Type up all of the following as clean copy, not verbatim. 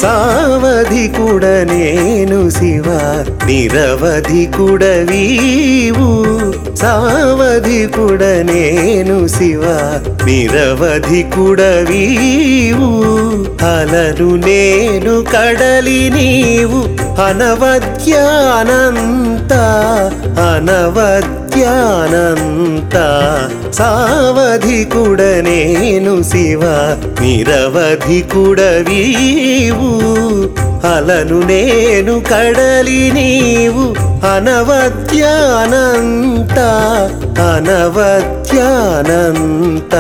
సావధికుడ నేను శివ నిరవధికుడ వీవు సావధికుడ నేను శివ నిరవధికుడ వీవు అలలు నేను కడలి నీవు అనవద్యానంత అనవద్యానంత సావధికుడ నేను శివ నిరవధికుడ వీవు అలను నేను కడలి నీవు అనవద్యానంత అనవద్యానంత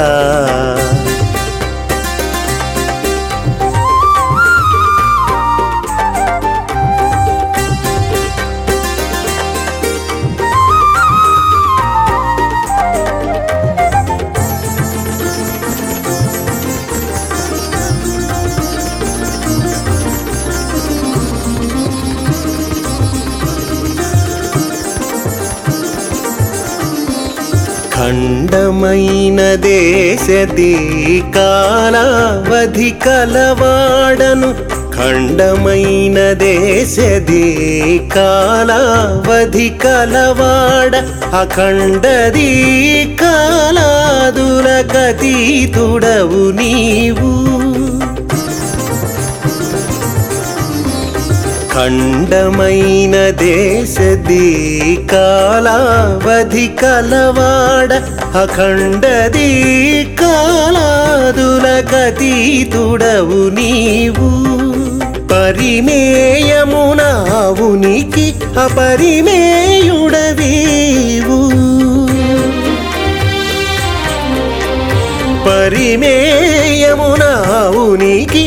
ఖండమైన దేశది కాలావధి కలవాడను ఖండమైన దేశది కాలావధి కలవాడ అఖండది కాలాదుల గతీతుడవు నీవు ఖండమైన దేశది కాలావధి కలవాడ అఖండది కాలాదుల గతీతుడవు నీవు పరిమేయమునావునికి అపరిమేయుడవీవు పరిమేయమునావునికి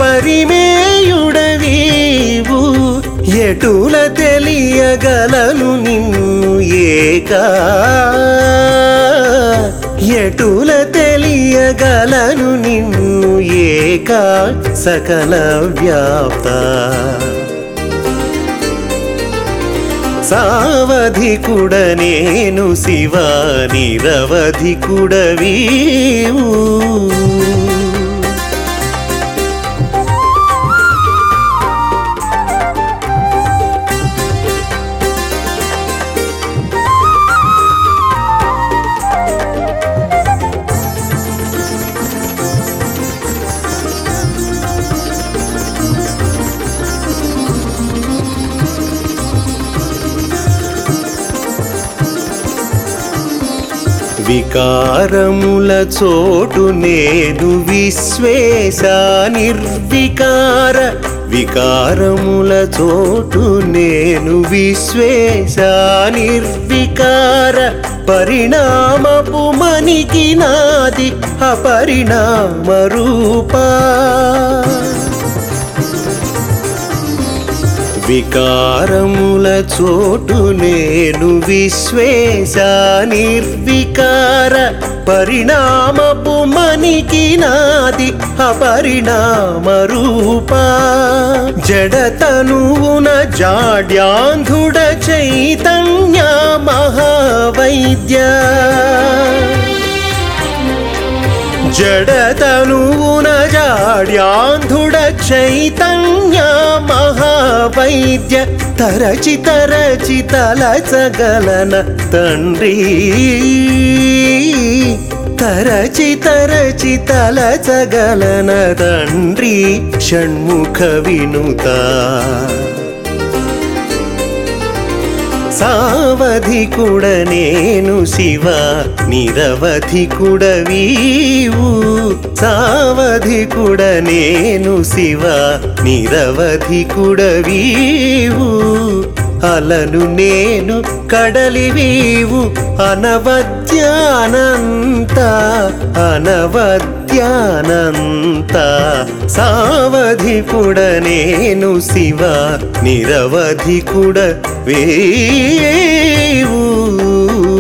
అపరిమేయుడవీవు ఎటుల తెలియగలను నిన్ను ఏకా ఎటుల తెలియగలను నిన్ను ఏకా సకల వ్యాప్త సావధికుడ నేను శివ నిరవధికుడ వీవు వికారముల చోటు నేను విశ్వేశ నిర్వికార వికారముల చోటు నేను విశ్వేశ నిర్వికార పరిణామపు మనికి నాది అపరిణామ రూపా వికారముల చోటు నేను విశ్వేశ నిర్వికార పరిణామపు మనికి నాది అపరిణామ రూపా జడతనువున జాడ్యాంధుడ చైతన్య మహావైద్య జడతనువున జాడ్యాంధుడ చైతన్య మహావైద్య తరచి తరచి తలచగలన తండ్రి తరచి తరచి తలచగలన తండ్రి షణ్ముఖ వినుత సావధికుడ నేను శివ నిరవధికుడ వీవు సావధికుడ నేను శివ నిరవధికుడ వీవు అలను నేను కడలి వీవు అనవద్యానంత అనవద్యానంత సావధికుడ నేను శివ నిరవధికుడ వీవు